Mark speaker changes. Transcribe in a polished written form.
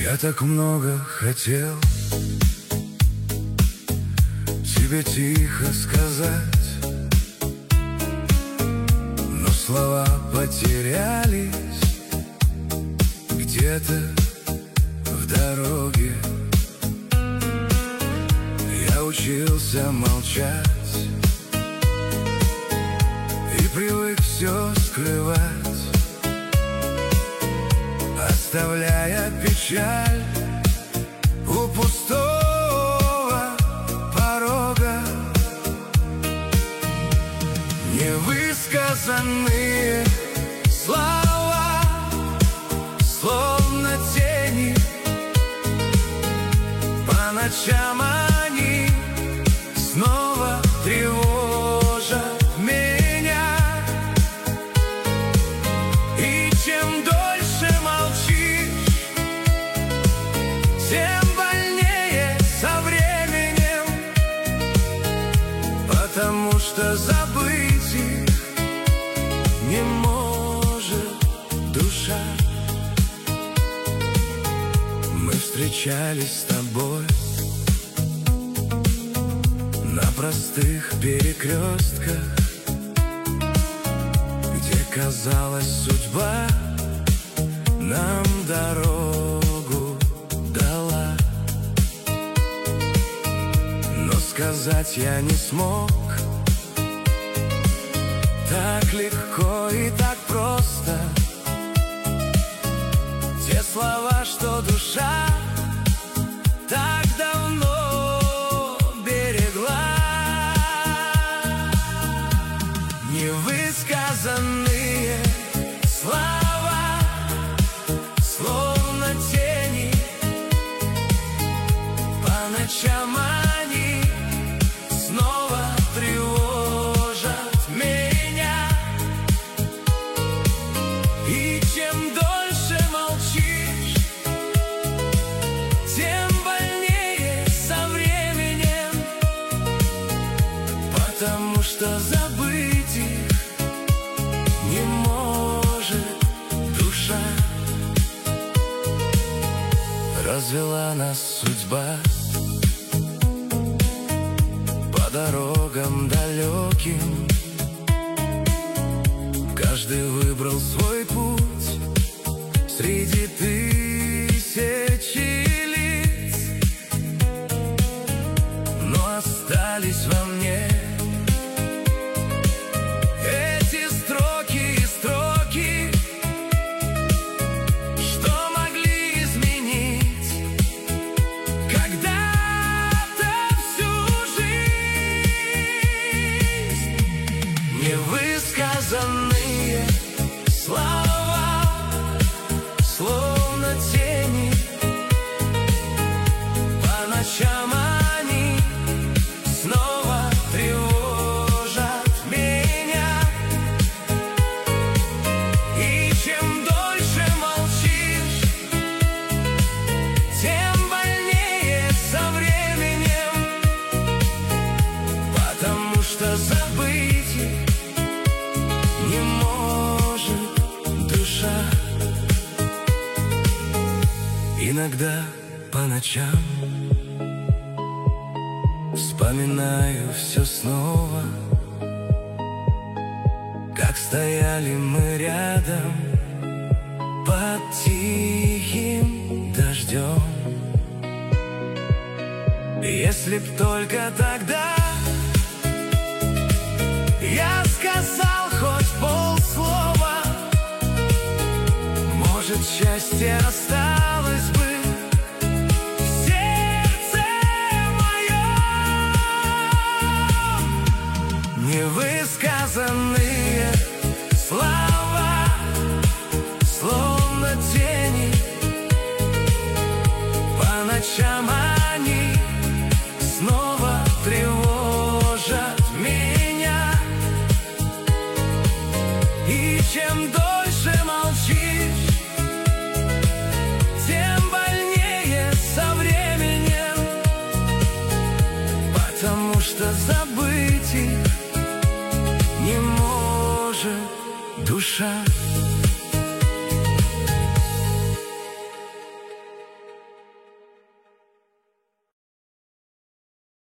Speaker 1: Я так много хотел тебе тихо сказать, но слова потерялись где-то в дороге. Я учился молчать и привык все скрывать, оставляя печаль у пустого порога. Невысказанные слова, словно тени, по ночам они снова тревожат меня. И чем дольше молчишь, тем больнее со временем, потому что забыть их не может душа. Мы встречались с тобой на простых перекрестках, где, казалось, судьба нам дорогу дала. Но сказать я не смог так легко и так просто те слова, что душа так давно берегла. Невысказанные слова, словно тени, по ночам они снова тревожат меня. И чем дольше молчишь, тем больнее со временем, потому что забыть их не может душа. Развела нас судьба по дорогам далеким. Каждый выбрал свой путь среди тысячи лиц, но остались во мне эти строки и строки, что могли изменить когда-то всю жизнь. Невысказанные слова, словно тени, по ночам они снова тревожат меня. И чем дольше молчишь, тем больнее со временем, потому что забыть их не может душа. Иногда по ночам вспоминаю все снова, как стояли мы рядом под тихим дождем. Если б только тогда я сказал хоть полслова, может, счастье осталось бы в сердце моем. Невысказанные слова, словно тени, по ночам они снова тревожат меня. И чем дольше молчишь, тем больнее со временем, потому что забыть их не может душа.